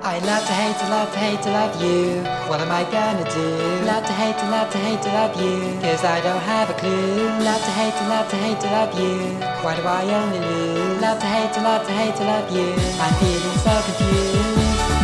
I love to hate to love to hate to love you. What am I gonna do? Love to hate to love to hate to love you. Cause I don't have a clue. Love to hate to love to hate to love you. Why do I only lose? Love to hate to love to hate to love you. I'm feeling so confused.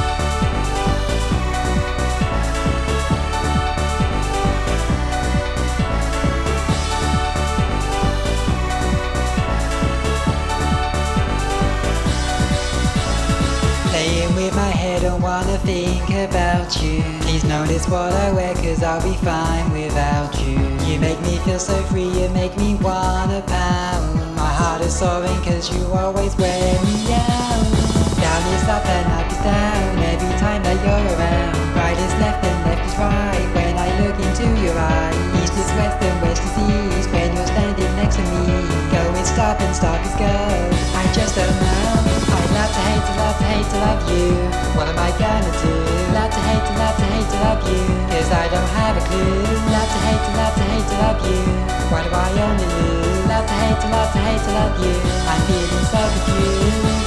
Playing with my head, don't wanna think about you. Please notice what I wear, cause I'll be fine without you. You make me feel so free, you make me wanna pound. My heart is soaring cause you always wear me out. Down is up and up is down, every time that you're around. Right is left and left is right, when I look into your eyes. East is west and west is east, when you're standing next to me. Go is stop and stop is go, I just don't know. I love to hate to love to hate to love you. What am I gonna do? Love to hate to love to hate to love you. Cause I don't have a clue. Love to hate to love to hate to love you. Why do I only lose? Love to hate to love to hate to love you. I'm feeling so confused.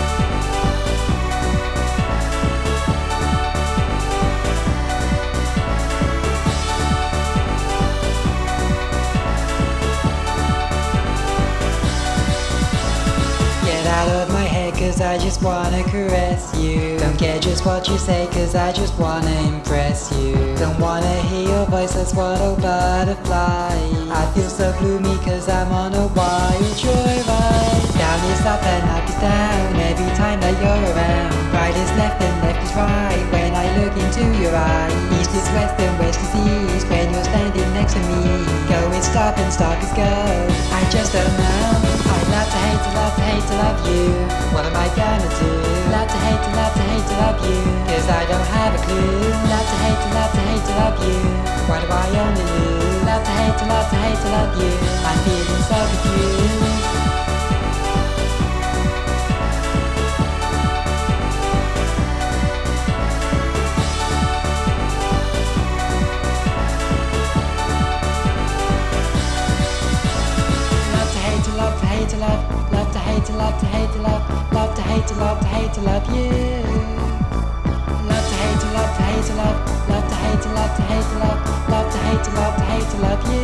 Out of my head cause I just wanna caress you. Don't care just what you say cause I just wanna impress you. Don't wanna hear your voice, that's what a butterfly. I feel so gloomy cause I'm on a wild joyride. Down is up and up is down, every time that you're around. Right is left and left is right, when I look into your eyes. East is west and west is east, when you're standing next to me. Go is stop and stop is go, I just don't know. I love to hate to love to hate to love you. What am I gonna do? Love to hate to love to hate to love you. Cause I don't have a clue. Love to hate to love to hate to love you. Why do I only lose? Love to hate to love to hate to love you. I'm feeling so confused. Love to hate to love, love to hate to love to hate to love, love to hate to love to hate to love you. Love to hate to love to hate to love, love to hate to love to hate to love, love to hate to love to hate to love you.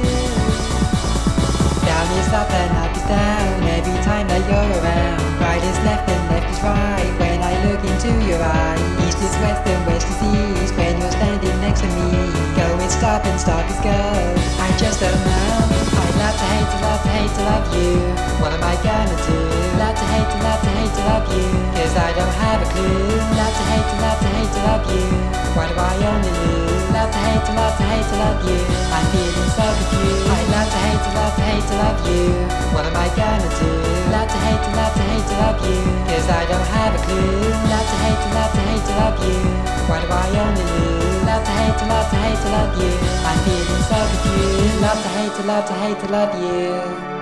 Down is up and up is down, every time that you're around. Right is left and left is right, when I look into your eyes. East is west and west is east, when you're standing next to me. Go is stop and stop is go, I just don't know. I love to hate to love to hate to love you. What am I gonna do? Love to hate to love to hate to love you. Cause I don't have a clue. Love to hate to love to hate to love you. Why do I only lose? Love to hate to love to hate to love you. I'm feeling so confused. I love to hate to love to hate to love you. What am I gonna do? Love to hate to love to hate to love you. Cause I don't have a clue. Love to hate to love to hate to love you. Why do I only lose? Love to hate to love to hate to love you. I'm feeling so confused. Love to hate to love to hate to love you.